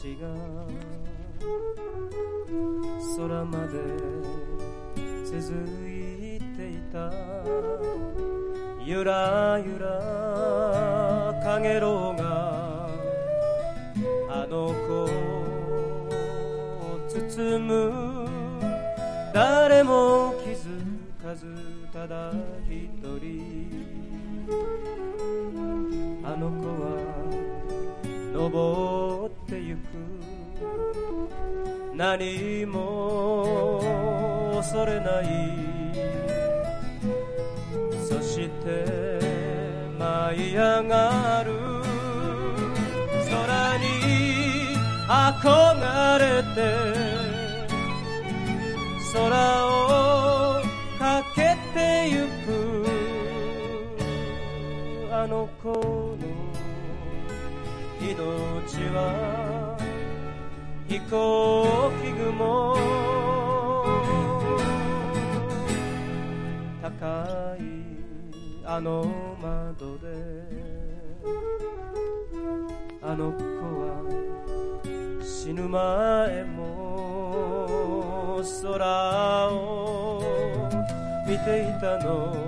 が空まで続いていた。ゆらゆらかげろうがあの子を包む。誰も気づかずただ一人あの子は登ってゆく。何も恐れない。そして舞い上がる空に憧れて空をかけてゆく。あの子の命は飛行機雲。高いあの窓であの子は死ぬ前も空を見ていたの。